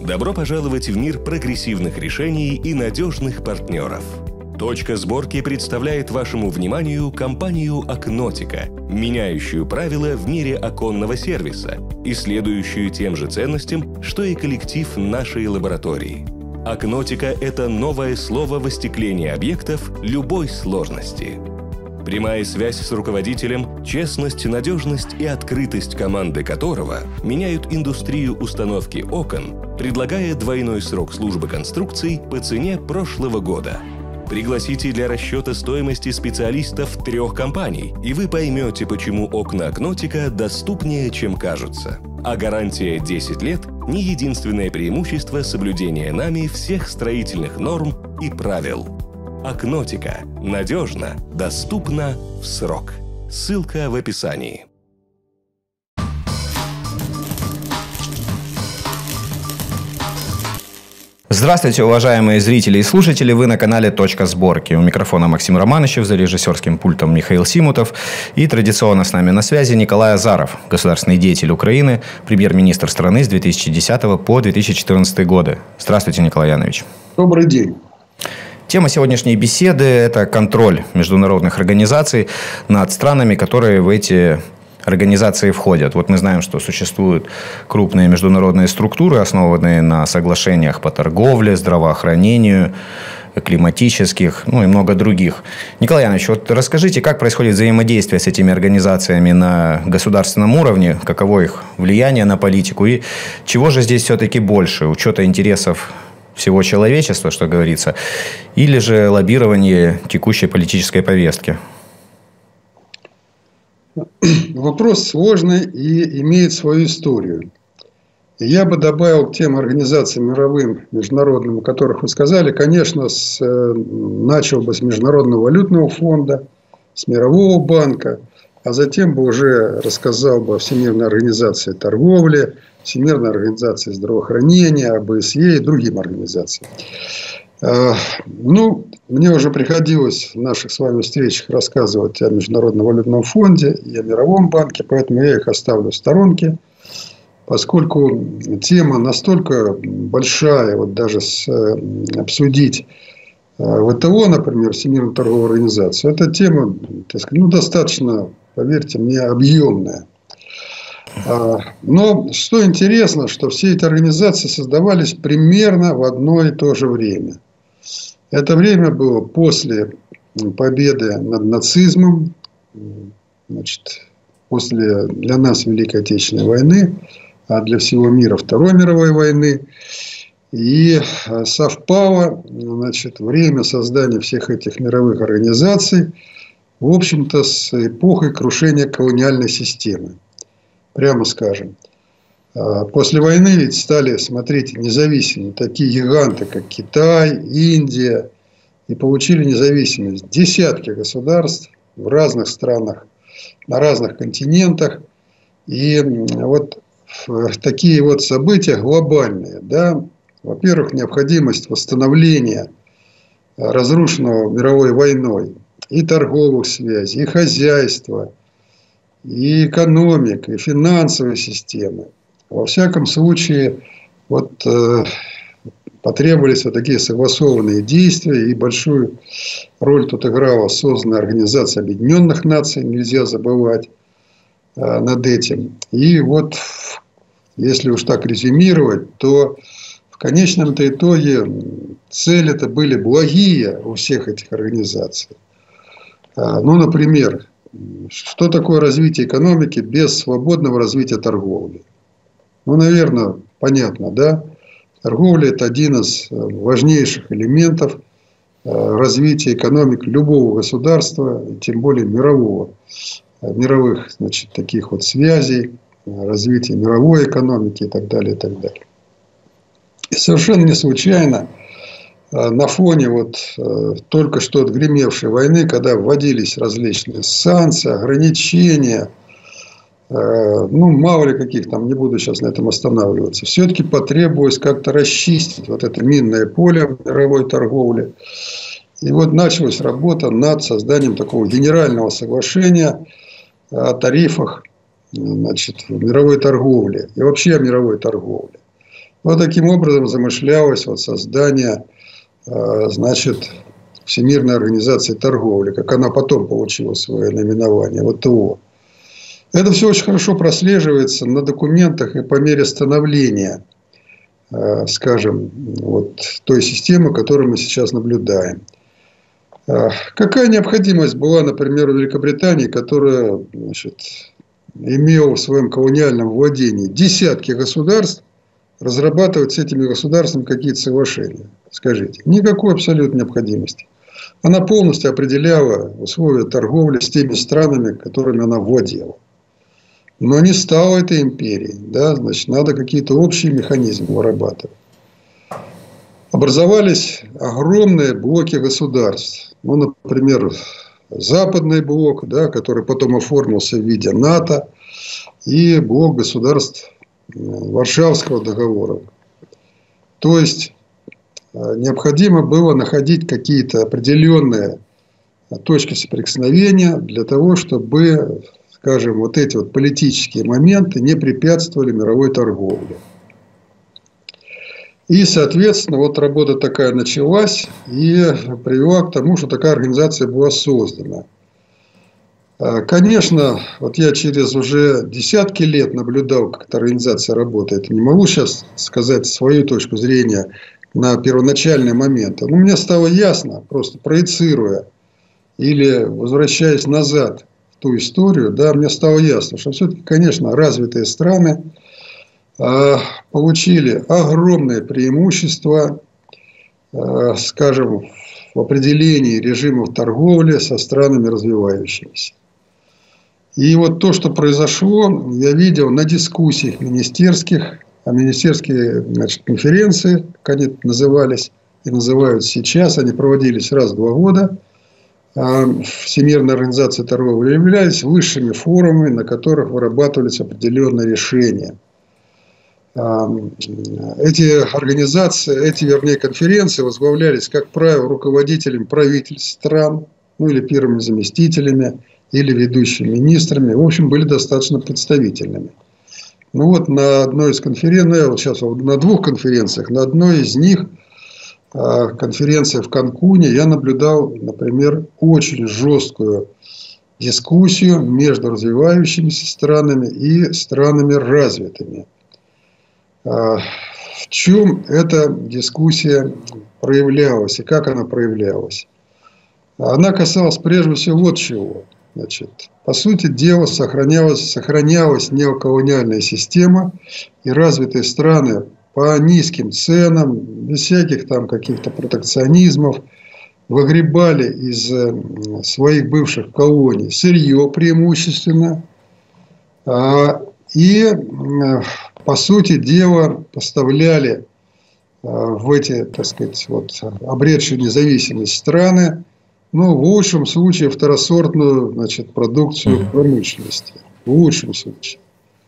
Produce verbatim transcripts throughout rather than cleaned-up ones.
Добро пожаловать в мир прогрессивных решений и надежных партнеров. Точка сборки представляет вашему вниманию компанию Окнотика, меняющую правила в мире оконного сервиса и следующую тем же ценностям, что и коллектив нашей лаборатории. Окнотика – это новое слово в остеклении объектов любой сложности. Прямая связь с руководителем, честность, надежность и открытость команды которого меняют индустрию установки окон, предлагая двойной срок службы конструкций по цене прошлого года. Пригласите для расчета стоимости специалистов трех компаний, и вы поймете, почему окна Окнотика доступнее, чем кажутся. А гарантия десять лет – не единственное преимущество соблюдения нами всех строительных норм и правил. Окнотика. Надежно, доступно, в срок. Ссылка в описании. Здравствуйте, уважаемые зрители и слушатели. Вы на канале «Точка сборки». У микрофона Максим Романычев, за режиссерским пультом Михаил Симутов. И традиционно с нами на связи Николай Азаров, государственный деятель Украины, премьер-министр страны с две тысячи десятого по две тысячи четырнадцатый годы. Здравствуйте, Николай Янович. Добрый день. Тема сегодняшней беседы – это контроль международных организаций над странами, которые в эти организации входят. Вот мы знаем, что существуют крупные международные структуры, основанные на соглашениях по торговле, здравоохранению, климатических, ну и много других. Николай Янович, вот расскажите, как происходит взаимодействие с этими организациями на государственном уровне, каково их влияние на политику и чего же здесь все-таки больше, учета интересов всего человечества, что говорится, или же лоббирование текущей политической повестки? Вопрос сложный и имеет свою историю. И я бы добавил к тем организациям мировым, международным, о которых вы сказали, конечно, с, начал бы с Международного валютного фонда, с Мирового банка, а затем бы уже рассказал бы о Всемирной организации торговли, Всемирной организации здравоохранения, об ОБСЕ и другим организациям. Ну, мне уже приходилось в наших с вами встречах рассказывать о Международном валютном фонде и о Мировом банке, поэтому я их оставлю в сторонке, поскольку тема настолько большая, вот даже с, обсудить ВТО, например, Всемирную торговую организацию, эта тема, так сказать, ну, достаточно, поверьте мне, объемная. Но что интересно, что все эти организации создавались примерно в одно и то же время. Это время было после победы над нацизмом, значит, после для нас Великой Отечественной войны, а для всего мира Второй мировой войны. И совпало, значит, время создания всех этих мировых организаций, в общем-то, с эпохой крушения колониальной системы. Прямо скажем. После войны ведь стали, смотрите, независимыми такие гиганты, как Китай, Индия. И получили независимость десятки государств в разных странах, на разных континентах. И вот такие вот события глобальные. Да? Во-первых, необходимость восстановления разрушенного мировой войной и торговых связей, и хозяйства, и экономик, и финансовой системы. Во всяком случае, вот, э, потребовались вот такие согласованные действия, и большую роль тут играла созданная Организация Объединенных Наций, нельзя забывать э, над этим. И вот, если уж так резюмировать, то в конечном-то итоге цели это были благие у всех этих организаций. Э, ну, например, что такое развитие экономики без свободного развития торговли? Ну, наверное, понятно, да? Торговля – это один из важнейших элементов развития экономики любого государства, тем более мирового, мировых, значит, таких вот связей, развития мировой экономики и так далее, и так далее. И совершенно не случайно на фоне вот только что отгремевшей войны, когда вводились различные санкции, ограничения, ну, мало ли каких там, не буду сейчас на этом останавливаться, все-таки потребовалось как-то расчистить вот это минное поле мировой торговли. И вот началась работа над созданием такого генерального соглашения о тарифах, значит, в мировой торговле и вообще о мировой торговле. Вот таким образом замышлялось вот создание, значит, Всемирной организации торговли, как она потом получила свое наименование, вэ тэ о. Это все очень хорошо прослеживается на документах и по мере становления, скажем, вот той системы, которую мы сейчас наблюдаем. Какая необходимость была, например, у Великобритании, которая, значит, имела в своем колониальном владении десятки государств, разрабатывать с этими государствами какие-то соглашения? Скажите. Никакой абсолютной необходимости. Она полностью определяла условия торговли с теми странами, которыми она владела. Но не стала этой империей. Да? Значит, надо какие-то общие механизмы вырабатывать. Образовались огромные блоки государств. Ну, например, Западный блок, да, который потом оформился в виде НАТО, и блок государств Варшавского договора. То есть необходимо было находить какие-то определенные точки соприкосновения для того, чтобы, скажем, вот эти вот политические моменты не препятствовали мировой торговле. И, соответственно, вот работа такая началась и привела к тому, что такая организация была создана. Конечно, вот я через уже десятки лет наблюдал, как эта организация работает. Не могу сейчас сказать свою точку зрения на первоначальные моменты. Но мне стало ясно, просто проецируя или возвращаясь назад в ту историю, да, мне стало ясно, что все-таки, конечно, развитые страны э, получили огромное преимущество, э, скажем, в определении режимов торговли со странами развивающимися. И вот то, что произошло, я видел на дискуссиях министерских, а министерские, значит, конференции, как они назывались и называют сейчас, они проводились раз в два года. Всемирная организация торговли являлись высшими форумами, на которых вырабатывались определенные решения. Эти организации, эти, вернее, конференции возглавлялись, как правило, руководителями правительств стран, ну или первыми заместителями, или ведущими министрами, в общем, были достаточно представительными. Ну вот на одной из конференций, ну я вот сейчас на двух конференциях, на одной из них, конференция в Канкуне, я наблюдал, например, очень жесткую дискуссию между развивающимися странами и странами развитыми. В чем эта дискуссия проявлялась и как она проявлялась? Она касалась прежде всего вот чего. Значит, по сути дела, сохранялась, сохранялась неоколониальная система, и развитые страны по низким ценам, без всяких там каких-то протекционизмов, выгребали из своих бывших колоний сырье преимущественно, и, по сути дела, поставляли в эти, так сказать, вот, обретшие независимость страны, ну, в лучшем случае, второсортную, значит, продукцию промышленности. В лучшем случае.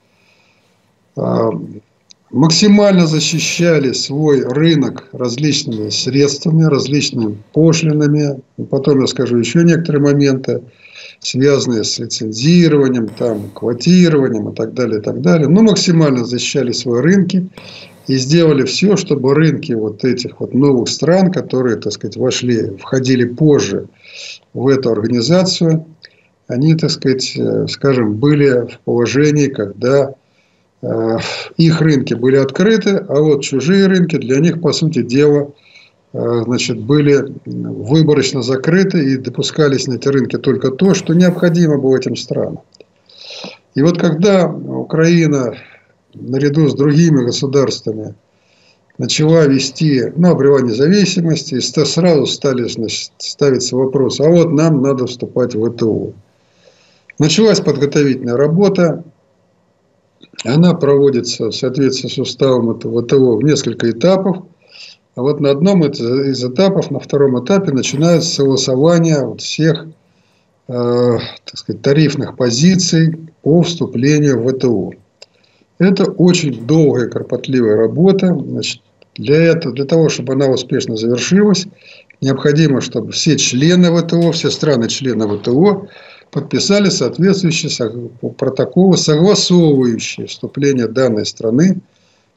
Максимально защищали свой рынок различными средствами, различными пошлинами. Потом я скажу еще некоторые моменты, связанные с лицензированием, там, квотированием и так далее, и так далее. Но максимально защищали свои рынки и сделали все, чтобы рынки вот этих вот новых стран, которые, так сказать, вошли, входили позже в эту организацию, они, так сказать, скажем, были в положении, когда э, их рынки были открыты, а вот чужие рынки для них, по сути дела, э, значит, были выборочно закрыты и допускались на эти рынки только то, что необходимо было этим странам. И вот когда Украина наряду с другими государствами начала вести, ну, обрела независимость, и сразу стали, значит, ставиться вопросы, а вот нам надо вступать в вэ тэ о. Началась подготовительная работа, она проводится в соответствии с уставом вэ тэ о в несколько этапов, а вот на одном из этапов, на втором этапе, начинается согласование вот всех, э, так сказать, тарифных позиций по вступлению в вэ тэ о. Это очень долгая, кропотливая работа. Значит, для этого, для того, чтобы она успешно завершилась, необходимо, чтобы все члены вэ тэ о, все страны-члены вэ тэ о подписали соответствующие протоколы, согласовывающие вступление данной страны в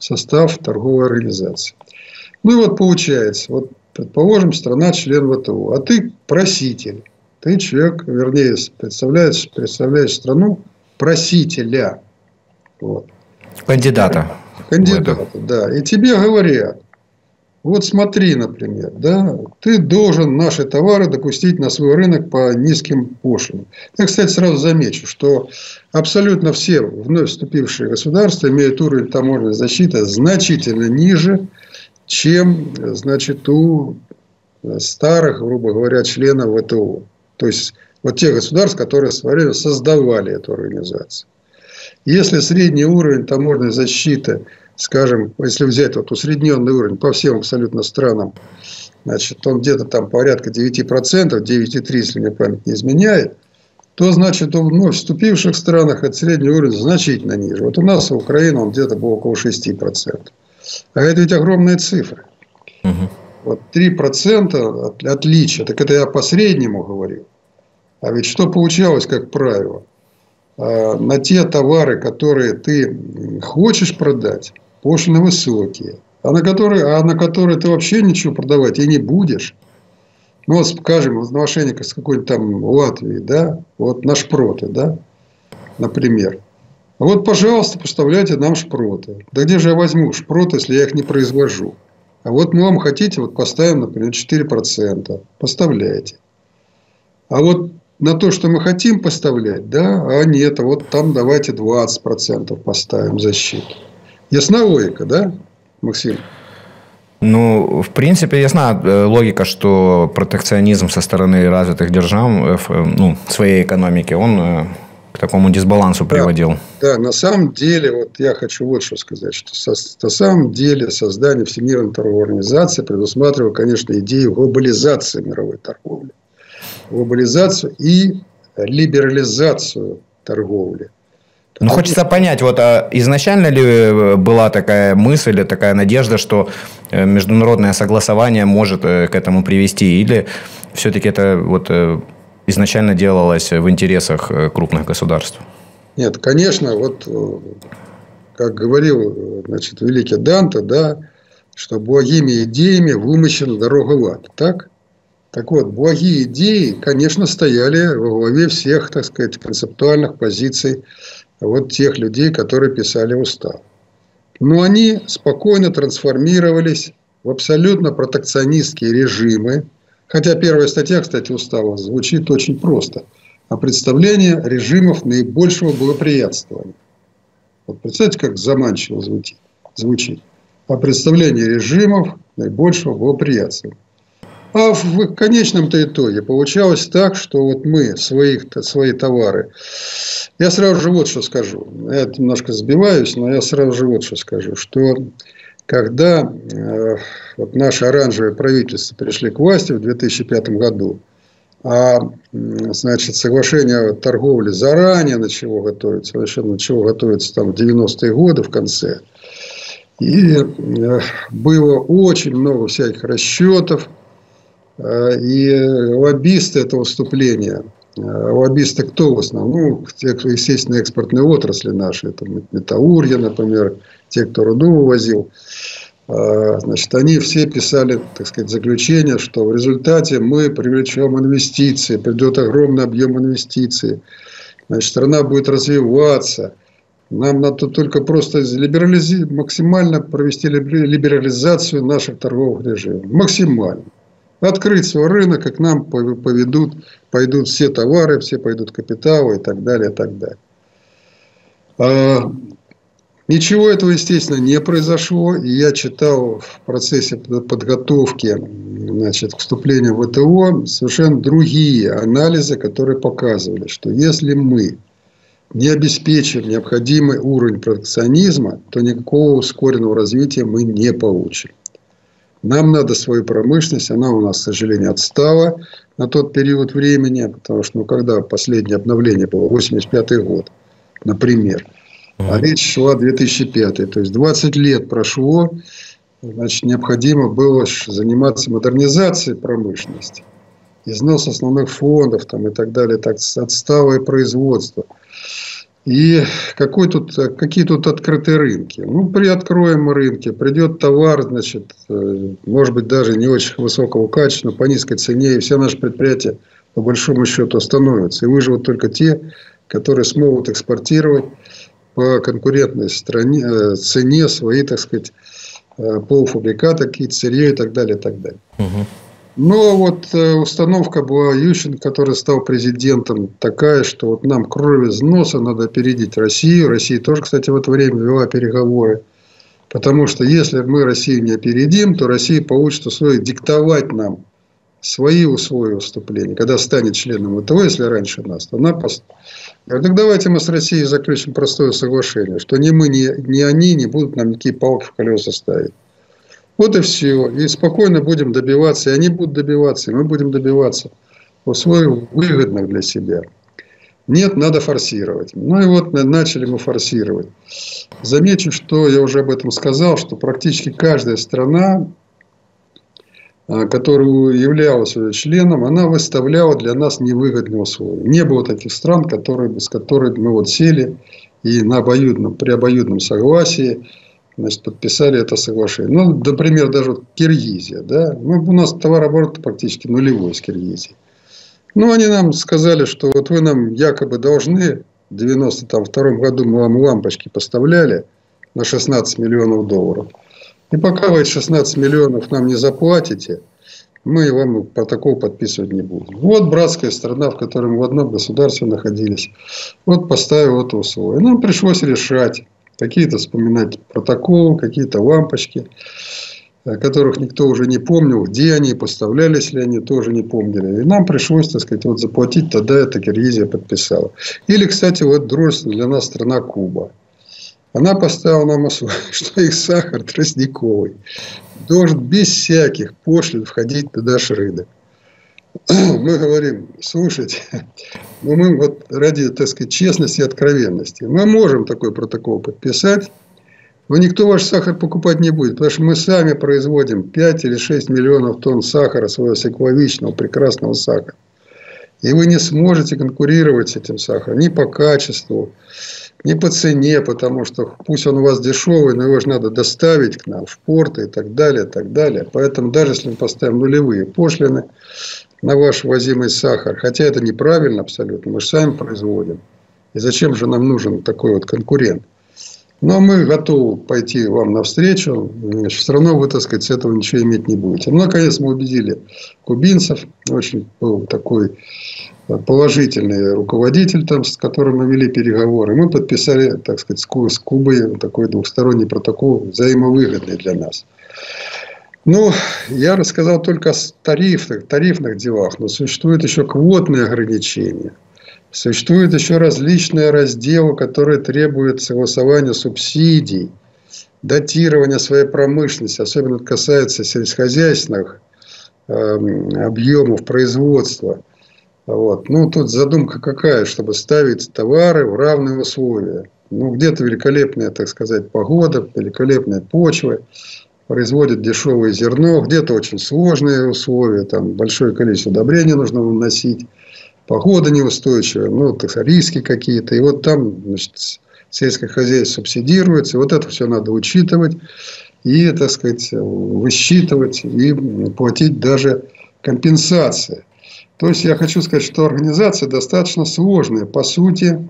состав торговой организации. Ну и вот получается, вот предположим, страна член ВТО, а ты проситель. Ты человек, вернее, представляешь, представляешь страну просителя. Вот. Кандидата. Кандидата, да. И тебе говорят, вот смотри, например, да, ты должен наши товары допустить на свой рынок по низким пошлинам. Я, кстати, сразу замечу, что абсолютно все вновь вступившие государства имеют уровень таможенной защиты значительно ниже, чем, значит, у старых, грубо говоря, членов ВТО. То есть, вот те государства, которые в свое время создавали эту организацию. Если средний уровень таможенной защиты, скажем, если взять вот усредненный уровень по всем абсолютно странам, значит, он где-то там порядка девять процентов, девять целых три десятых, если мне память не изменяет, то, значит, в вновь вступивших странах этот средний уровень значительно ниже. Вот у нас, в Украине, он где-то был около шесть процентов. А это ведь огромные цифры. Угу. Вот три процента отличия. Так это я по среднему говорил. А ведь что получалось, как правило? На те товары, которые ты хочешь продать, пошлины высокие. А на которые, а на которые ты вообще ничего продавать и не будешь. Ну, вот, скажем, в отношении с какой-нибудь там Латвии, да, вот на шпроты, да, например. Вот, пожалуйста, поставляйте нам шпроты. Да где же я возьму шпроты, если я их не произвожу? А вот мы вам хотите, вот поставим, например, четыре процента. Поставляйте. А вот на то, что мы хотим поставлять, да, а нет, а вот там давайте двадцать процентов поставим защиту. Ясна логика, да, Максим? Ну, в принципе, ясна логика, что протекционизм со стороны развитых держав, ну, своей экономики, он к такому дисбалансу приводил. Да, да, на самом деле, вот я хочу вот что сказать, что со, на самом деле создание Всемирной торговой организации предусматривало, конечно, идею глобализации мировой торговли. Глобализацию и либерализацию торговли. Ну, хочется понять, вот а изначально ли была такая мысль, такая надежда, что международное согласование может к этому привести, или все-таки это вот изначально делалось в интересах крупных государств? Нет, конечно, вот как говорил, значит, великий Данте, да, что благими идеями вымощена дорога в ад, так? Так вот, благие идеи, конечно, стояли во главе всех, так сказать, концептуальных позиций вот тех людей, которые писали устав. Но они спокойно трансформировались в абсолютно протекционистские режимы. Хотя первая статья, кстати, устава звучит очень просто. О представлении режимов наибольшего благоприятствования. Вот представьте, как заманчиво звучит. звучит. О представлении режимов наибольшего благоприятствования. А в конечном-то итоге получалось так, что вот мы своих, свои товары... Я сразу же вот что скажу. Я немножко сбиваюсь, но я сразу же вот что скажу. Что когда э, вот наше оранжевое правительство пришли к власти в две тысячи пятом году, а значит, соглашение о торговле заранее начало готовиться, совершенно начало готовиться там в девяностые годы в конце. И э, было очень много всяких расчетов. И лоббисты этого выступления, лоббисты кто в основном? Ну, те, кто, естественно, экспортные отрасли наши, это металлургия, например, те, кто руду вывозил, значит, они все писали, так сказать, заключение, что в результате мы привлечем инвестиции, придет огромный объем инвестиций, значит, страна будет развиваться. Нам надо только просто либерализи... максимально провести либерализацию наших торговых режимов. Максимально. Открыть свой рынок, как нам поведут, пойдут все товары, все пойдут капиталы и так далее, и так далее. А, ничего этого, естественно, не произошло. И я читал в процессе подготовки, значит, к вступлению в ВТО совершенно другие анализы, которые показывали, что если мы не обеспечим необходимый уровень протекционизма, то никакого ускоренного развития мы не получим. Нам надо свою промышленность, она у нас, к сожалению, отстала на тот период времени, потому что, ну, когда последнее обновление было, восемьдесят пятый год, например, а речь шла две тысячи пятый, то есть двадцать лет прошло, значит, необходимо было заниматься модернизацией промышленности, износ основных фондов там, и так далее, так, отсталое производство. И какой тут, какие тут открытые рынки? Ну, приоткроем мы рынки, придет товар, значит, может быть, даже не очень высокого качества, но по низкой цене, и все наши предприятия, по большому счету, остановятся. И выживут только те, которые смогут экспортировать по конкурентной стране, цене свои, так сказать, полуфабрикаты, какие-то сырье и так далее, и так далее. Угу. Но вот установка была Ющенко, который стал президентом, такая, что вот нам кровь из носа, надо опередить Россию. Россия тоже, кстати, в это время вела переговоры. Потому что если мы Россию не опередим, то Россия получит условие диктовать нам свои условия вступления. Когда станет членом ВТО, если раньше нас, то она... Пост... Говорит, так давайте мы с Россией заключим простое соглашение, что ни мы, ни, ни они не будут нам никакие палки в колеса ставить. Вот и все. И спокойно будем добиваться. И они будут добиваться, и мы будем добиваться условий выгодных для себя. Нет, надо форсировать. Ну и вот начали мы форсировать. Замечу, что я уже об этом сказал, что практически каждая страна, которая являлась членом, она выставляла для нас невыгодные условия. Не было таких стран, которые, с которыми мы вот сели и на обоюдном, при обоюдном согласии, значит, подписали это соглашение. Ну, например, даже вот Киргизия. Да? Ну, у нас товарооборот практически нулевой с Киргизией. Ну, они нам сказали, что вот вы нам якобы должны, в девяносто втором году мы вам лампочки поставляли на шестнадцать миллионов долларов. И пока вы эти шестнадцать миллионов нам не заплатите, мы вам протокол подписывать не будем. Вот братская страна, в которой мы в одном государстве находились, вот поставила это условие. Нам пришлось решать. Какие-то вспоминать протоколы, какие-то лампочки, которых никто уже не помнил, где они, поставлялись ли они, тоже не помнили. И нам пришлось, так сказать, вот заплатить, тогда это Киргизия подписала. Или, кстати, вот дружественная для нас страна Куба. Она поставила нам условие, что их сахар тростниковый должен без всяких пошлин входить на наш рынок. Мы говорим, слушайте, ну мы вот ради, так сказать, честности и откровенности, мы можем такой протокол подписать, но никто ваш сахар покупать не будет, потому что мы сами производим пять или шесть миллионов тонн сахара, своего экологичного, прекрасного сахара. И вы не сможете конкурировать с этим сахаром ни по качеству, ни по цене, потому что пусть он у вас дешевый, но его же надо доставить к нам в порты и так далее, и так далее. Поэтому даже если мы поставим нулевые пошлины на ваш ввозимый сахар, хотя это неправильно абсолютно, мы же сами производим. И зачем же нам нужен такой вот конкурент? Но мы готовы пойти вам навстречу, все равно вы, так сказать, с этого ничего иметь не будете. Ну, наконец, мы убедили кубинцев, очень был такой положительный руководитель, там, с которым мы вели переговоры. Мы подписали, так сказать, с Кубой такой двухсторонний протокол, взаимовыгодный для нас. Ну, я рассказал только о тарифных, тарифных делах, но существуют еще квотные ограничения. Существуют еще различные разделы, которые требуют согласования субсидий, датирования своей промышленности. Особенно это касается сельскохозяйственных э, объемов производства. Вот. Ну, тут задумка какая, чтобы ставить товары в равные условия. Ну, где-то великолепная, так сказать, погода, великолепные почвы, производят дешевое зерно, где-то очень сложные условия, там большое количество удобрений нужно выносить, погода неустойчивая, ну, так, риски какие-то. И вот там, значит, сельское хозяйство субсидируется, и вот это все надо учитывать и, так сказать, высчитывать и платить даже компенсации. То есть, я хочу сказать, что организация достаточно сложная, по сути.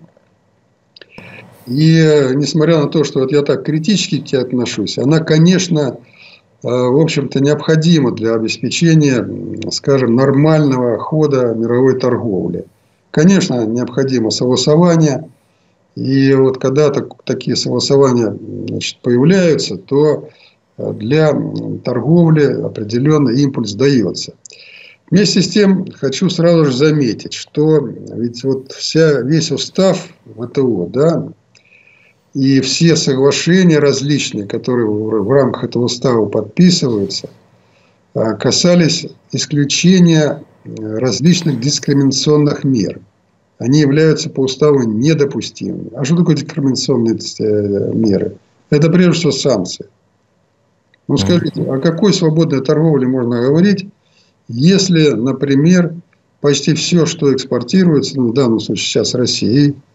И, несмотря на то, что вот я так критически к тебе отношусь, она, конечно, в общем-то, необходима для обеспечения, скажем, нормального хода мировой торговли. Конечно, необходимо согласование. И вот когда так, такие согласования, значит, появляются, то для торговли определенный импульс дается. Вместе с тем, хочу сразу же заметить, что ведь вот вся, весь устав ВТО, да, и все соглашения различные, которые в рамках этого устава подписываются, касались исключения различных дискриминационных мер. Они являются по уставу недопустимыми. А что такое дискриминационные меры? Это прежде всего санкции. Ну, скажите, о какой свободной торговле можно говорить, если, например, почти все, что экспортируется, ну, в данном случае сейчас Россией,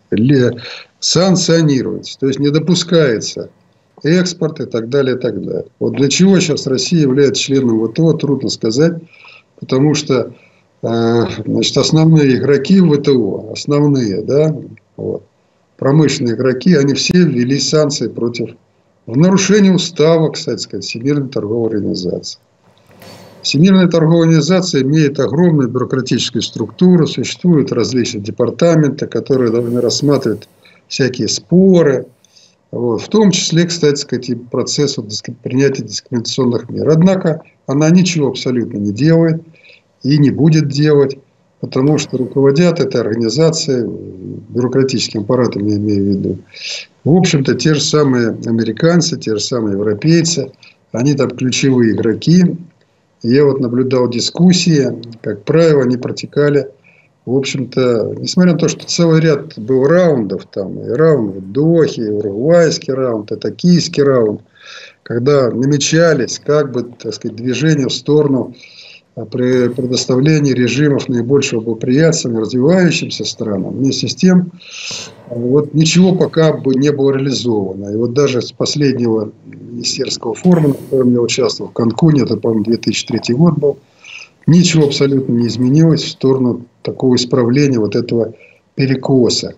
санкционируется. То есть не допускается экспорт и так далее, и так далее. Вот для чего сейчас Россия является членом ВТО, трудно сказать. Потому что значит, основные игроки в ВТО, основные, да, вот, промышленные игроки, они все ввели санкции против, в нарушение устава, кстати сказать, Всемирной торговой организации. Всемирная торговая организация имеет огромную бюрократическую структуру, существуют различные департаменты, которые должны рассматривать всякие споры, вот, в том числе, кстати сказать, и процесс принятия дискриминационных мер. Однако она ничего абсолютно не делает и не будет делать, потому что руководят этой организацией, бюрократическим аппаратом я имею в виду, в общем-то, те же самые американцы, те же самые европейцы, они там ключевые игроки. Я вот наблюдал дискуссии, как правило, они протекали, в общем-то, несмотря на то, что целый ряд был раундов, там, и раунд в Дохе, и уругвайский раунд, и токийский раунд, когда намечались, как бы, так сказать, движения в сторону при предоставлении режимов наибольшего благоприятствия развивающимся странам. Вместе с тем, вот ничего пока бы не было реализовано. И вот даже с последнего министерского форума, на котором я участвовал в Канкуне, это, по-моему, две тысячи третий год был, ничего абсолютно не изменилось в сторону такого исправления вот этого перекоса.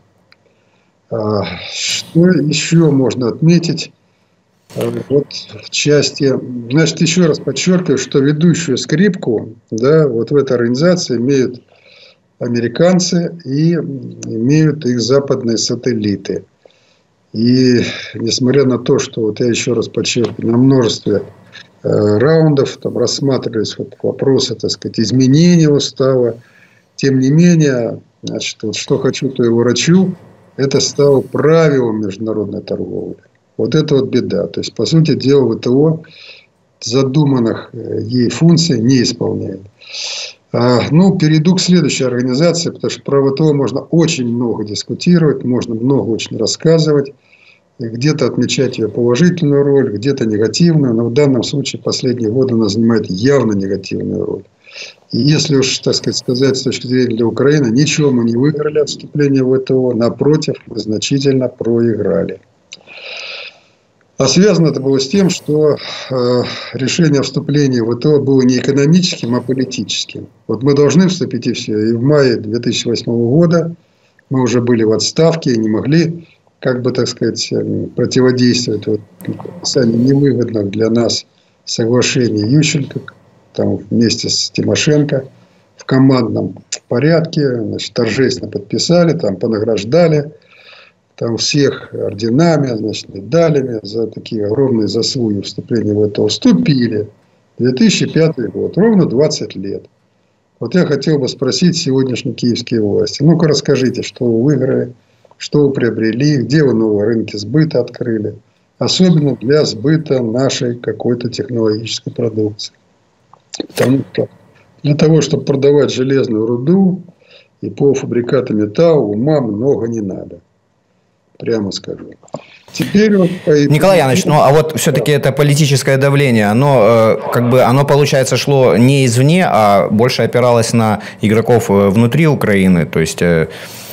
Что еще можно отметить? Вот в части, значит, еще раз подчеркиваю, что ведущую скрипку, да, вот в этой организации имеют американцы и имеют их западные сателлиты. И несмотря на то, что, вот я еще раз подчеркиваю, на множестве э, раундов там рассматривались вот вопросы, так сказать, изменения устава, тем не менее, значит, вот что хочу, то и ворочу, это стало правилом международной торговли. Вот это вот беда. То есть, по сути дела, ВТО задуманных ей функций не исполняет. А, ну, перейду к следующей организации, потому что про ВТО можно очень много дискутировать, можно много очень рассказывать, где-то отмечать ее положительную роль, где-то негативную, но в данном случае последние годы она занимает явно негативную роль. И если уж, так сказать, сказать с точки зрения для Украины, ничего мы не выиграли от вступления в ВТО, напротив, мы значительно проиграли. А связано это было с тем, что э, решение о вступлении в ВТО было не экономическим, а политическим. Вот мы должны вступить и все. И в мае две тысячи восьмого года мы уже были в отставке и не могли, как бы, так сказать, противодействовать вот, подписанию невыгодных для нас соглашений Ющенко, там, вместе с Тимошенко в командном порядке, значит, торжественно подписали, там, понаграждали. Там всех орденами, значит, медалями за такие огромные заслуги вступления в ВТО. Вступили. две тысячи пятый год. Ровно двадцать лет. Вот я хотел бы спросить сегодняшние киевские власти. Ну-ка расскажите, что вы выиграли, что вы приобрели, где вы новые рынки сбыта открыли. Особенно для сбыта нашей какой-то технологической продукции. Потому что для того, чтобы продавать железную руду и полуфабрикаты металла, ума много не надо. Прямо скажу. Теперь вот по... Николай Янович, ну а вот все-таки да. Это политическое давление, оно э, как бы оно, получается, шло не извне, а больше опиралось на игроков внутри Украины. То есть э,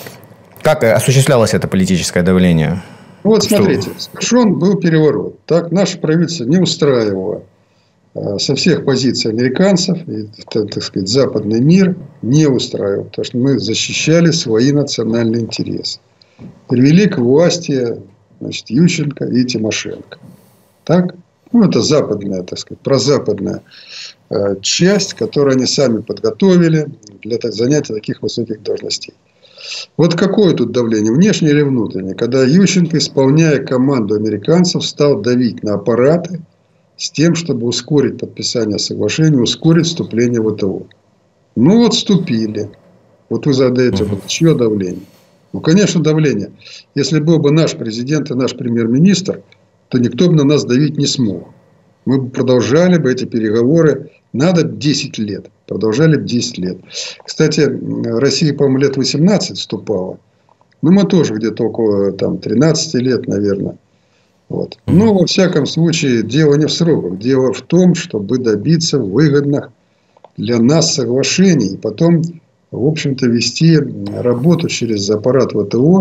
как осуществлялось это политическое давление? Вот что... смотрите, совершен был переворот. Так наше правительство не устраивало э, со всех позиций американцев, и, так сказать, западный мир не устраивал, потому что мы защищали свои национальные интересы. Привели к власти, значит, Ющенко и Тимошенко. Так? Ну, это западная, так сказать, прозападная э, часть, которую они сами подготовили для так, занятия таких высоких должностей. Вот какое тут давление, внешнее или внутреннее? Когда Ющенко, исполняя команду американцев, стал давить на аппараты с тем, чтобы ускорить подписание соглашения, ускорить вступление в ВТО. Ну, вот вступили. Вот вы задаете, вот, чье давление? Ну, конечно, давление. Если был бы наш президент и наш премьер-министр, то никто бы на нас давить не смог. Мы бы продолжали бы эти переговоры. Надо десять лет. Продолжали бы десять лет. Кстати, Россия, по-моему, лет восемнадцать вступала. Ну, мы тоже где-то около там, тринадцати лет, наверное. Вот. Но, во всяком случае, дело не в сроках. Дело в том, чтобы добиться выгодных для нас соглашений. И потом... в общем-то, вести работу через аппарат ВТО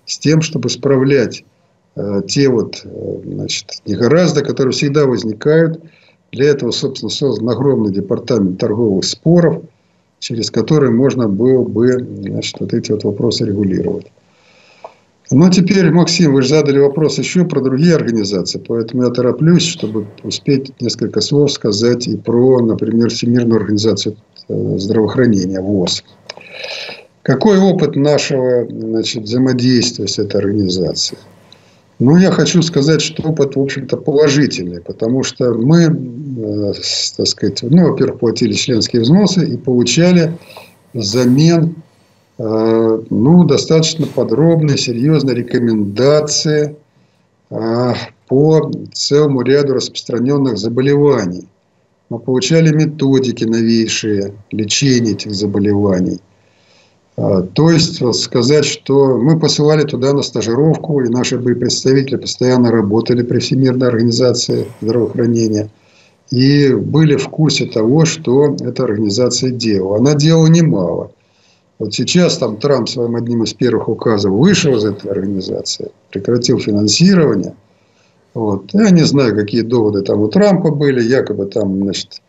с тем, чтобы справлять э, те вот, э, значит, негоразды, которые всегда возникают. Для этого, собственно, создан огромный департамент торговых споров, через который можно было бы, значит, вот эти вот вопросы регулировать. Но теперь, Максим, вы же задали вопрос еще про другие организации, поэтому я тороплюсь, чтобы успеть несколько слов сказать и про, например, Всемирную организацию здравоохранения, ВОЗ. Какой опыт нашего, значит, взаимодействия с этой организацией? Ну, я хочу сказать, что опыт, в общем-то, положительный, потому что мы, э, так сказать, ну, во-первых, платили членские взносы и получали взамен э, ну, достаточно подробные, серьезные рекомендации э, по целому ряду распространенных заболеваний. Мы получали методики новейшие лечения этих заболеваний. То есть, сказать, что мы посылали туда на стажировку, и наши представители постоянно работали при Всемирной организации здравоохранения и были в курсе того, что эта организация делала. Она делала немало. Вот сейчас там Трамп своим одним из первых указов вышел из этой организации, прекратил финансирование. Вот. Я не знаю, какие доводы там у Трампа были, якобы там, значит,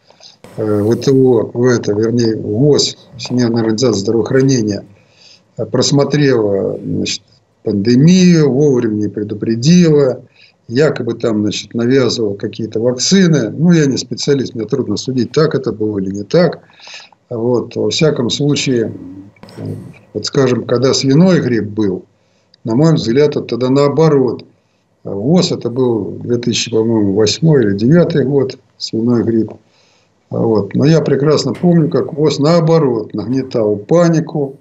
ВТО, в это, вернее, ВОЗ, Всемирная организация здравоохранения, просмотрела, значит, пандемию, вовремя не предупредила, якобы там, значит, навязывал какие-то вакцины. Ну, я не специалист, мне трудно судить, так это было или не так. Вот. Во всяком случае, вот скажем, когда свиной грипп был, на мой взгляд, это тогда наоборот. ВОЗ, это был две тысячи восьмой или две тысячи девятый год, свиной грипп. Вот. Но я прекрасно помню, как ВОЗ наоборот нагнетал панику.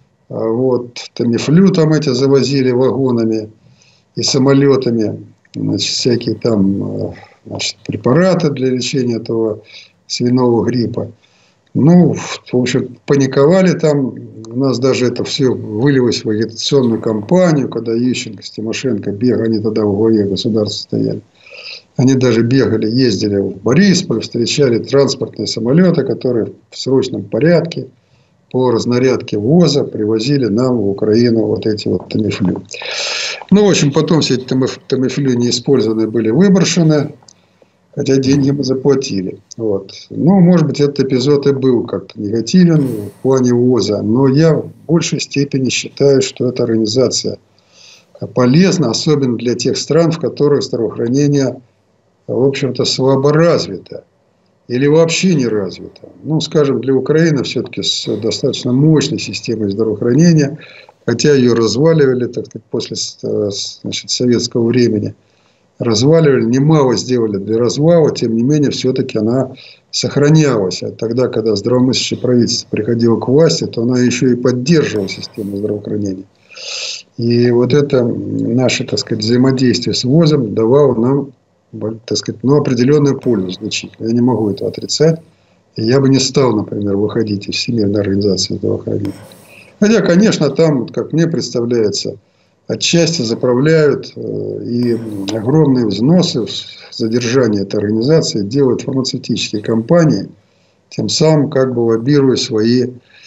Вот. Тамифлю там эти завозили вагонами и самолетами. Значит, всякие там, значит, препараты для лечения этого свиного гриппа. Ну, в общем, паниковали там. У нас даже это все вылилось в агитационную кампанию, когда Ющенко с Тимошенко бегали, они тогда во главе государства стояли. Они даже бегали, ездили в Борисполь, встречали транспортные самолеты, которые в срочном порядке по разнарядке ВОЗа привозили нам в Украину вот эти вот тамифлю. Ну, в общем, потом все эти тамифлю неиспользованные были выброшены, хотя деньги мы заплатили. Вот. Ну, может быть, этот эпизод и был как-то негативен в плане ВОЗа, но я в большей степени считаю, что эта организация полезна, особенно для тех стран, в которых здравоохранение, в общем-то, слабо развито или вообще не развито. Ну, скажем, для Украины все-таки с достаточно мощной системой здравоохранения, хотя ее разваливали, так сказать, после, значит, советского времени. Разваливали, немало сделали для развала, тем не менее, все-таки она сохранялась. А тогда, когда здравомыслящее правительство приходило к власти, то она еще и поддерживала систему здравоохранения. И вот это наше, так сказать, взаимодействие с ВОЗом давало нам, так сказать, ну, определенную пользу значительно. Я не могу это отрицать. И я бы не стал, например, выходить из Всемирной организации здравоохранения. Хотя, конечно, там, как мне представляется, отчасти заправляют и огромные взносы в задержание этой организации делают фармацевтические компании, тем самым как бы лоббируя свои,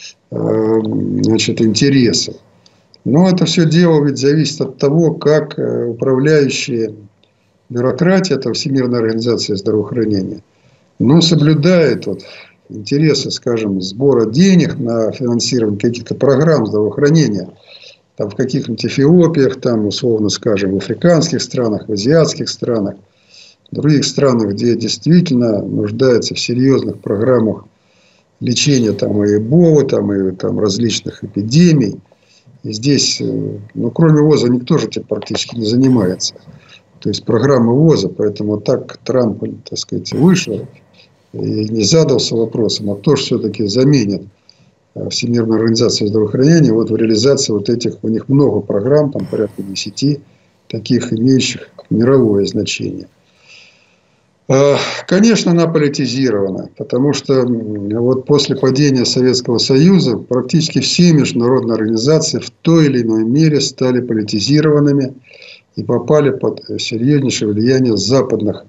значит, интересы. Но это все дело ведь зависит от того, как управляющие бюрократия, это Всемирная организация здравоохранения, но соблюдает вот интересы, скажем, сбора денег на финансирование каких-то программ здравоохранения. Там в каких-нибудь Эфиопиях, там, условно скажем, в африканских странах, в азиатских странах, в других странах, где действительно нуждается в серьезных программах лечения там, и эболы, там, и там, различных эпидемий. И здесь, ну, кроме ВОЗа, никто же этим практически не занимается. То есть, программа ВОЗа, поэтому так Трамп, так сказать, вышел и не задался вопросом, а кто же все-таки заменит Всемирную организацию здравоохранения вот в реализации вот этих, у них много программ, там порядка десяти, таких имеющих мировое значение. Конечно, она политизирована, потому что вот после падения Советского Союза практически все международные организации в той или иной мере стали политизированными и попали под серьезнейшее влияние западных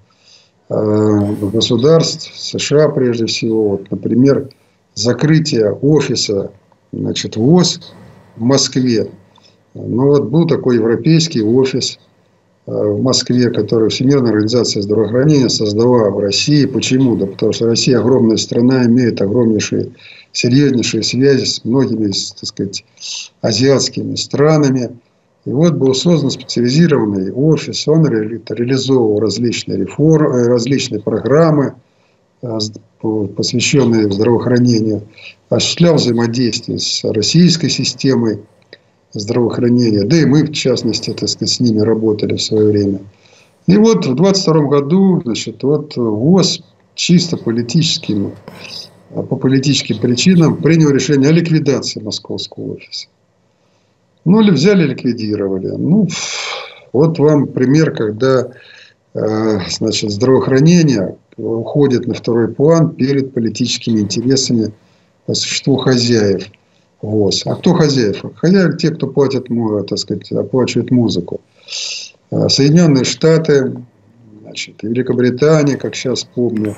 государств, США прежде всего. Вот, например, закрытие офиса, значит, ВОЗ в Москве Ну вот был такой европейский офис в Москве, который Всемирная организация здравоохранения создала в России. Почему? Да потому что Россия огромная страна, имеет огромнейшие, серьезнейшие связи с многими, так сказать, азиатскими странами. И вот был создан специализированный офис, он ре- реализовывал различные реформы, различные программы, посвященные здравоохранению, осуществлял взаимодействие с российской системой здравоохранения, да и мы, в частности, так сказать, с ними работали в свое время. И вот в двадцать втором году, значит, вот ВОЗ чисто политическим, по политическим причинам принял решение о ликвидации московского офиса. Ну, или взяли, ликвидировали. Ну, вот вам пример, когда, значит, здравоохранение уходит на второй план перед политическими интересами по существу хозяев ВОЗ. А кто хозяев? Хозяев те, кто платит, так сказать, оплачивает музыку. Соединенные Штаты, значит, Великобритания, как сейчас помню,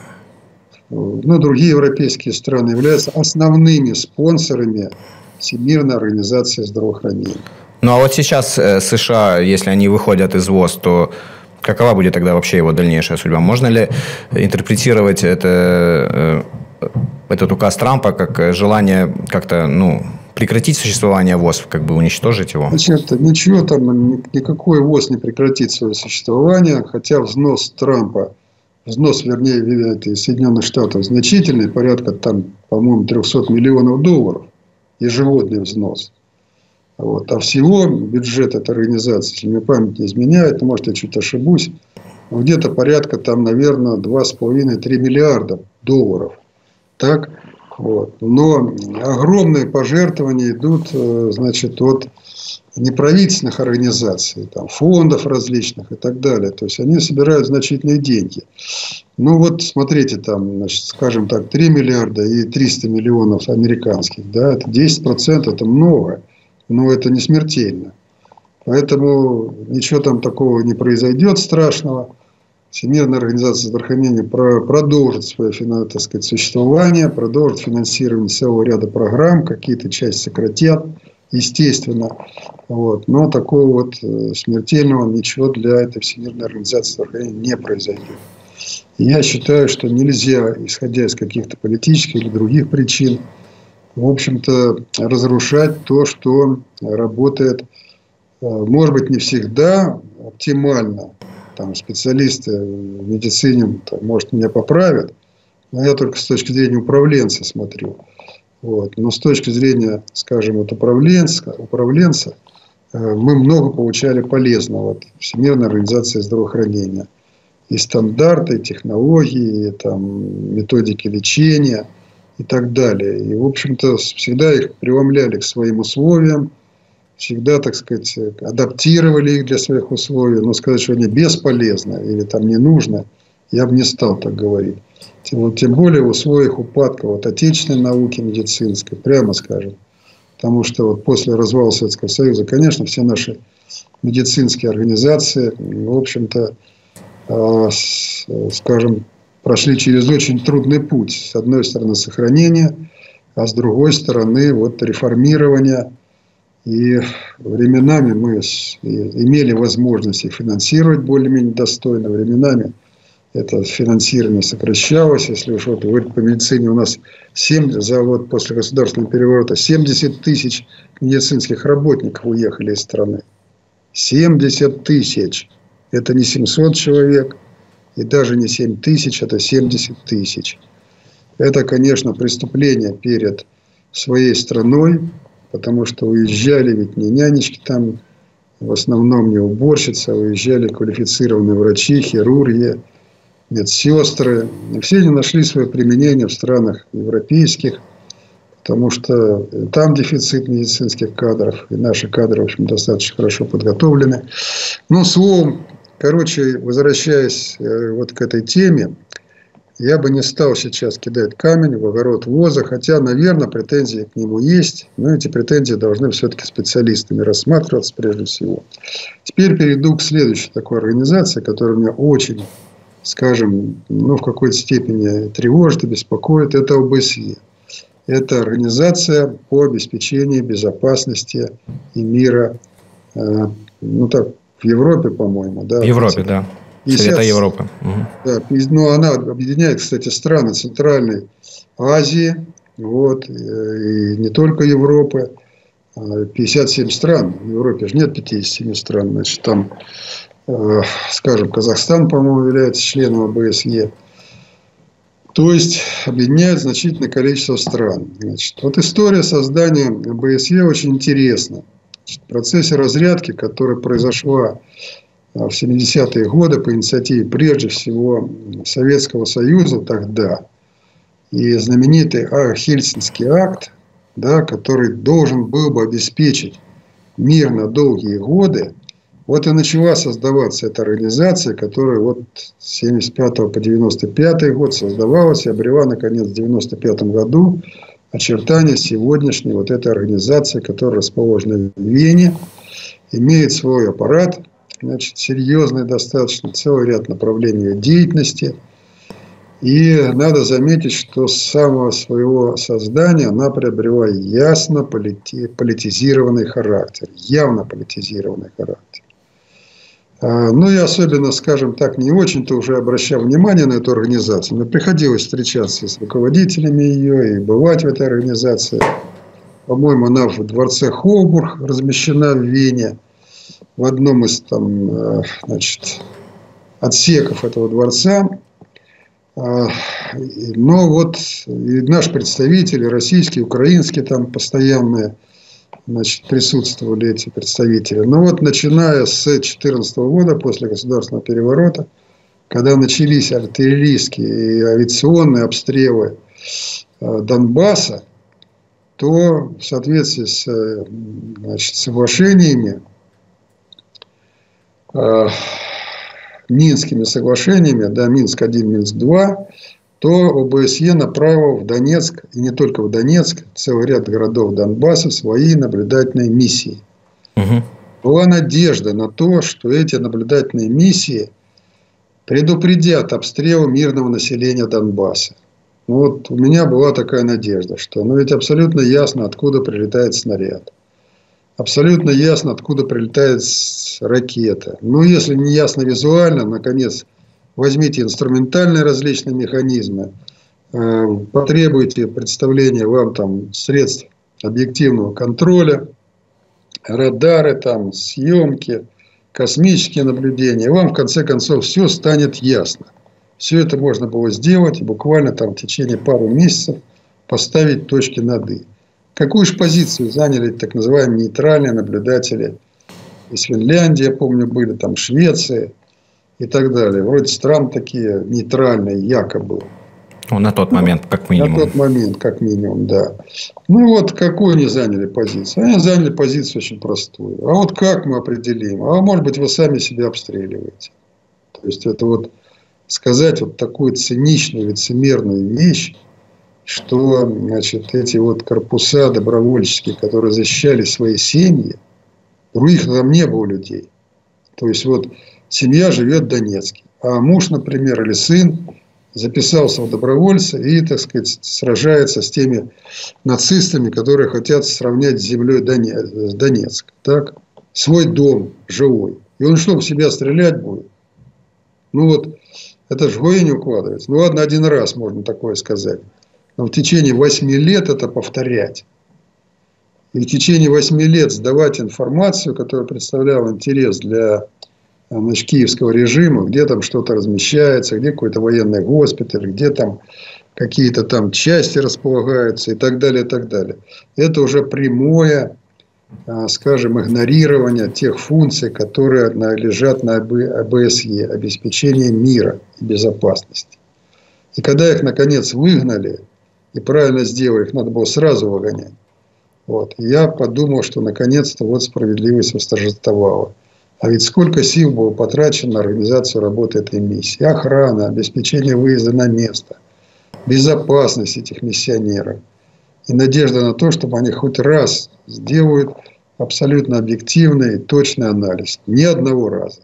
ну, другие европейские страны являются основными спонсорами Всемирной организации здравоохранения. Ну, а вот сейчас э, США, если они выходят из ВОЗ, то какова будет тогда вообще его дальнейшая судьба? Можно ли интерпретировать это, э, этот указ Трампа как желание как-то, ну, прекратить существование ВОЗ, как бы уничтожить его? Значит, ничего там, никакой ВОЗ не прекратит свое существование, хотя взнос Трампа, взнос, вернее, Соединенных Штатов значительный, порядка там, по-моему, триста миллионов долларов, ежегодный взнос. Вот. А всего бюджет этой организации, если мне память не изменяет, может, я чуть ошибусь, где-то порядка там, наверное, два с половиной - три миллиарда долларов. Так? Вот. Но огромные пожертвования идут, значит, от неправительственных организаций, там, фондов различных и так далее. То есть они собирают значительные деньги. Ну вот смотрите, там, значит, скажем так, три миллиарда и триста миллионов американских, да, это десять процентов, это много, но это не смертельно. Поэтому ничего там такого не произойдет страшного. Всемирная организация здравоохранения продолжит свое, так сказать, существование, продолжит финансирование целого ряда программ, какие-то части сократят, естественно. Вот. Но такого вот смертельного ничего для этой Всемирной организации здравоохранения не произойдет. И я считаю, что нельзя, исходя из каких-то политических или других причин, в общем-то, разрушать то, что работает, может быть, не всегда оптимально. Там специалисты в медицине, там, может, меня поправят, но я только с точки зрения управленца смотрю. Вот. Но с точки зрения, скажем, вот управленца, управленца мы много получали полезного от Всемирной организации здравоохранения. И стандарты, и технологии, и там, методики лечения и так далее. И, в общем-то, всегда их преломляли к своим условиям, всегда, так сказать, адаптировали их для своих условий. Но сказать, что они бесполезны или там не нужно, я бы не стал так говорить. Тем, тем более в условиях упадка вот, отечественной науки медицинской, прямо скажем. Потому что вот после развала Советского Союза, конечно, все наши медицинские организации, в общем-то, э, скажем, прошли через очень трудный путь. С одной стороны, сохранение, а с другой стороны, вот, реформирование. И временами мы имели возможность их финансировать более-менее достойно. Временами это финансирование сокращалось. Если уж вот говорить по медицине, у нас семь, за вот после государственного переворота семьдесят тысяч медицинских работников уехали из страны. семьдесят тысяч. Это не семьсот человек. И даже не семь тысяч, это семьдесят тысяч. Это, конечно, преступление перед своей страной. Потому что уезжали ведь не нянечки там, в основном не уборщицы, а уезжали квалифицированные врачи, хирурги, медсестры. И все они нашли свое применение в странах европейских, потому что там дефицит медицинских кадров, и наши кадры, в общем, достаточно хорошо подготовлены. Ну, словом, короче, возвращаясь вот к этой теме, я бы не стал сейчас кидать камень в огород ВОЗа, хотя, наверное, претензии к нему есть, но эти претензии должны все-таки специалистами рассматриваться прежде всего. Теперь перейду к следующей такой организации, которая меня очень, скажем, ну, в какой-то степени тревожит и беспокоит. Это ОБСЕ. Это организация по обеспечению безопасности и мира ну так, в Европе, по-моему. Да, в Европе, да. Совета Европы. Да, ну, она объединяет, кстати, страны Центральной Азии, вот, и не только Европы. пятьдесят семь стран. В Европе же нет пятидесяти семи стран. Значит, там, э, скажем, Казахстан, по-моему, является членом ОБСЕ. То есть, объединяет значительное количество стран. Значит, вот история создания ОБСЕ очень интересна. Значит, в процессе разрядки, которая произошла в семидесятые годы по инициативе, прежде всего, Советского Союза тогда, и знаменитый Хельсинский акт, да, который должен был бы обеспечить мир на долгие годы, вот и начала создаваться эта организация, которая вот с семьдесят пятого по девяносто пятый год создавалась и обрела, наконец, в девяносто пятом году очертания сегодняшней вот этой организации, которая расположена в Вене, имеет свой аппарат, значит, серьезный достаточно, целый ряд направлений деятельности. И надо заметить, что с самого своего создания она приобрела ясно полити- политизированный характер. Явно политизированный характер. Ну и особенно, скажем так, не очень-то уже обращал внимание на эту организацию. Мне приходилось встречаться с руководителями ее и бывать в этой организации. По-моему, она в дворце Холбург размещена в Вене. В одном из там, значит, отсеков этого дворца. Но вот и наш представитель, и российский, и украинский там постоянные, значит, присутствовали эти представители. Но вот начиная с две тысячи четырнадцатого года, после государственного переворота, когда начались артиллерийские и авиационные обстрелы Донбасса, то в соответствии с, значит, соглашениями, Минскими соглашениями, да, Минск один, Минск два, то ОБСЕ направил в Донецк, и не только в Донецк, целый ряд городов Донбасса свои наблюдательные миссии. Угу. Была надежда на то, что эти наблюдательные миссии предупредят обстрел мирного населения Донбасса. Ну, вот у меня была такая надежда, что ну ведь абсолютно ясно, откуда прилетает снаряд. Абсолютно ясно, откуда прилетает ракета. Ну, если не ясно визуально, наконец, возьмите инструментальные различные механизмы, э, потребуйте представления вам там средств объективного контроля, радары, там, съемки, космические наблюдения. Вам, в конце концов, все станет ясно. Все это можно было сделать и буквально там в течение пару месяцев поставить точки над «и». Какую же позицию заняли так называемые нейтральные наблюдатели из Финляндии, я помню, были там Швеция и так далее. Вроде стран такие нейтральные, якобы. Ну, на тот момент, как минимум. На тот момент, как минимум, да. Ну, вот какую они заняли позицию? Они заняли позицию очень простую. А вот как мы определим? А может быть, вы сами себя обстреливаете. То есть, это вот сказать вот такую циничную, лицемерную вещь, что, значит, эти вот корпуса добровольческие, которые защищали свои семьи, других там не было людей. То есть, вот семья живет в Донецке, а муж, например, или сын записался в добровольца и, так сказать, сражается с теми нацистами, которые хотят сравнять с землей Донецк. Так? Свой дом живой. И он что, в себя стрелять будет? Ну вот, это же в голове не укладывается. Ну ладно, один раз можно такое сказать. Но в течение восьми лет это повторять. И в течение восьми лет сдавать информацию, которая представляла интерес для, значит, киевского режима, где там что-то размещается, где какой-то военный госпиталь, где там какие-то там части располагаются и так далее, и так далее. Это уже прямое, скажем, игнорирование тех функций, которые лежат на ОБСЕ, обеспечение мира и безопасности. И когда их, наконец, выгнали, и правильно сделали, их надо было сразу выгонять. Вот. И я подумал, что наконец-то вот справедливость восторжествовала. А ведь сколько сил было потрачено на организацию работы этой миссии. Охрана, обеспечение выезда на место, безопасность этих миссионеров. И надежда на то, чтобы они хоть раз сделают абсолютно объективный и точный анализ. Ни одного раза.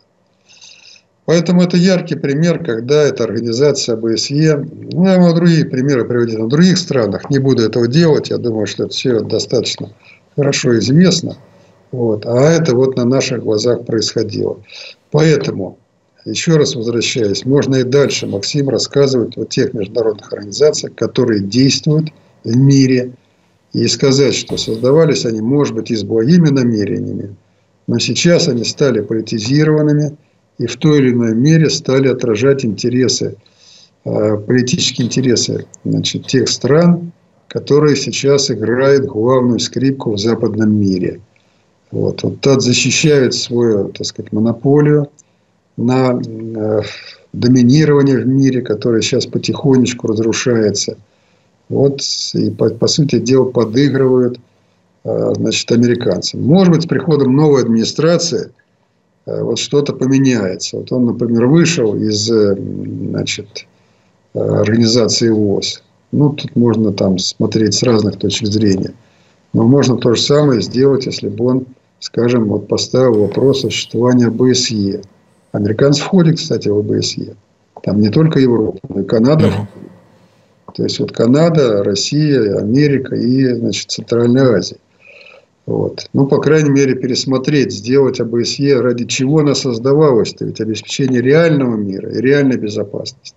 Поэтому это яркий пример, когда эта организация ОБСЕ, ну, я могу другие примеры приводить в других странах, не буду этого делать, я думаю, что это все достаточно хорошо известно. Вот. А это вот на наших глазах происходило. Поэтому, еще раз возвращаясь, можно и дальше, Максим, рассказывать о тех международных организациях, которые действуют в мире, и сказать, что создавались они, может быть, и с благими намерениями, но сейчас они стали политизированными и в той или иной мере стали отражать интересы, политические интересы, значит, тех стран, которые сейчас играют главную скрипку в западном мире. Вот. Вот ТАТ защищает свою, так сказать, монополию на э, доминирование в мире, которое сейчас потихонечку разрушается. Вот, и, по, по сути дела, подыгрывают э, значит, американцам. Может быть, с приходом новой администрации э, вот что-то поменяется. Вот он, например, вышел из э, значит, э, организации ВОЗ. Ну, тут можно там смотреть с разных точек зрения. Но можно то же самое сделать, если бы он, скажем, вот поставил вопрос о существовании ОБСЕ. Американцы входят, кстати, в ОБСЕ. Там не только Европа, но и Канада. Mm-hmm. То есть, вот Канада, Россия, Америка и, значит, Центральная Азия. Вот. Ну, по крайней мере, пересмотреть, сделать ОБСЕ, ради чего она создавалась-то. Ведь обеспечение реального мира и реальной безопасности.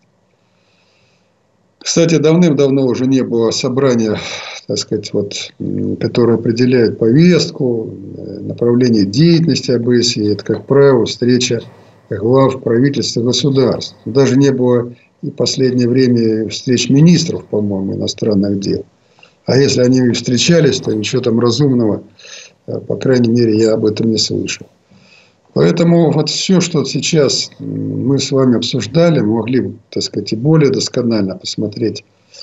Кстати, давным-давно уже не было собрания, так сказать, вот, которое определяет повестку, направление деятельности ОБСЕ. Это, как правило, встреча глав правительств и государств. Даже не было и в последнее время встреч министров, по-моему, иностранных дел. А если они встречались, то ничего там разумного, по крайней мере, я об этом не слышал. Поэтому вот все, что сейчас мы с вами обсуждали, мы могли, так сказать, и более досконально посмотреть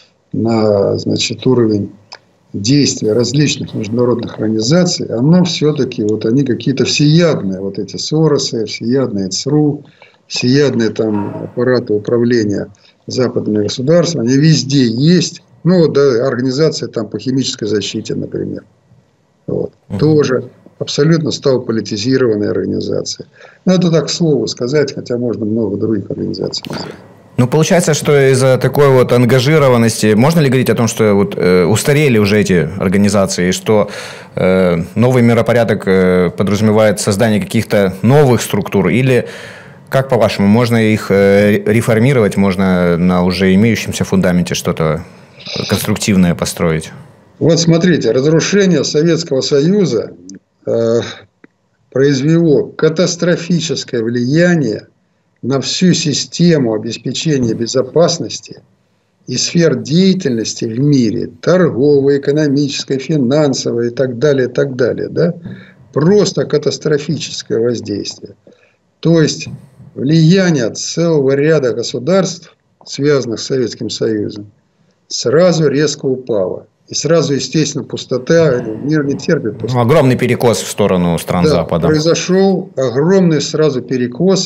на, значит, уровень действия различных международных организаций, оно все-таки, вот они какие-то всеядные, вот эти Соросы, всеядные ЦРУ, всеядные там аппараты управления западными государствами, они везде есть. Ну, да, организация там по химической защите, например. Вот. Uh-huh. Тоже абсолютно стала политизированной организацией. Ну, это так к слову сказать, хотя можно много других организаций назвать. Ну, получается, что из-за такой вот ангажированности, можно ли говорить о том, что вот, э, устарели уже эти организации, что э, новый миропорядок э, подразумевает создание каких-то новых структур, или, как по-вашему, можно их э, реформировать, можно на уже имеющемся фундаменте что-то конструктивное построить? Вот смотрите, разрушение Советского Союза э, произвело катастрофическое влияние на всю систему обеспечения безопасности и сфер деятельности в мире, торговой, экономической, финансовой и так далее, и так далее, да? Просто катастрофическое воздействие. То есть, влияние целого ряда государств, связанных с Советским Союзом, сразу резко упало. И сразу, естественно, пустота, мир не терпит пустоты. Огромный перекос в сторону стран да, Запада. Произошел огромный сразу перекос,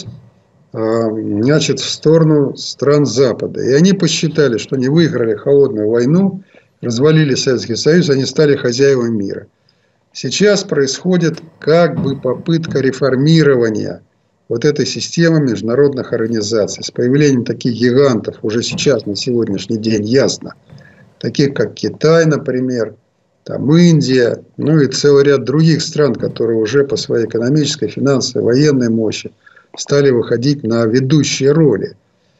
значит, в сторону стран Запада. И они посчитали, что они выиграли холодную войну, развалили Советский Союз, они стали хозяевами мира. Сейчас происходит как бы попытка реформирования вот этой системы международных организаций. С появлением таких гигантов уже сейчас, на сегодняшний день, ясно. Таких как Китай, например, там Индия, ну и целый ряд других стран, которые уже по своей экономической, финансовой, военной мощи стали выходить на ведущие роли.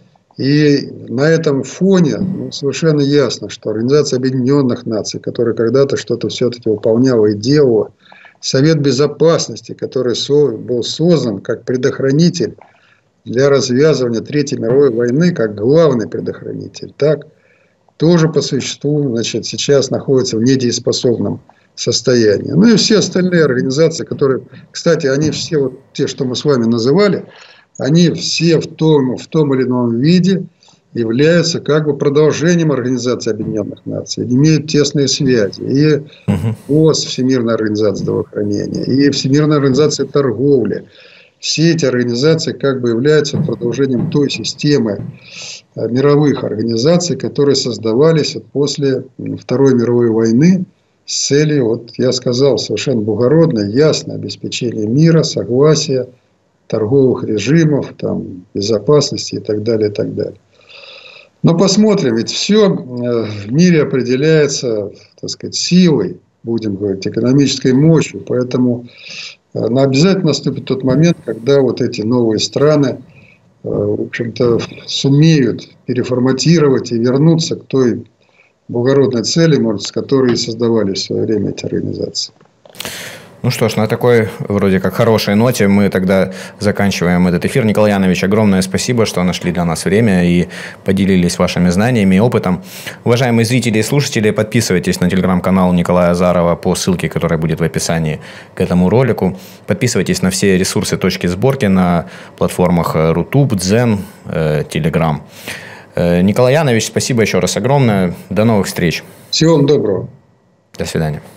И на этом фоне ну, совершенно ясно, что Организация Объединенных Наций, которая когда-то что-то все-таки выполняла и делала, Совет Безопасности, который был создан как предохранитель для развязывания Третьей мировой войны, как главный предохранитель, так, тоже по существу, значит, сейчас находится в недееспособном состоянии. Ну и все остальные организации, которые, кстати, они все, вот те, что мы с вами называли, они все в том, в том или ином виде являются как бы продолжением Организации Объединенных Наций, имеют тесные связи. И ООС, Всемирная организация здравоохранения, и Всемирная организация торговли. Все эти организации как бы являются продолжением той системы мировых организаций, которые создавались после Второй мировой войны с целью, вот я сказал, совершенно благородное, ясное обеспечение мира, согласия, торговых режимов, там, безопасности и так далее, и так далее. Но посмотрим, ведь все в мире определяется, так сказать, силой, будем говорить, экономической мощью. Поэтому но обязательно наступит тот момент, когда вот эти новые страны, в общем-то, сумеют переформатировать и вернуться к той благородной цели, может, с которой и создавали в свое время эти организации. Ну что ж, на такой вроде как хорошей ноте мы тогда заканчиваем этот эфир. Николай Янович, огромное спасибо, что нашли для нас время и поделились вашими знаниями и опытом. Уважаемые зрители и слушатели, подписывайтесь на телеграм-канал Николая Азарова по ссылке, которая будет в описании к этому ролику. Подписывайтесь на все ресурсы «Точки сборки» на платформах Рутуб, Дзен, Телеграм. Николай Янович, спасибо еще раз огромное. До новых встреч. Всего вам доброго. До свидания.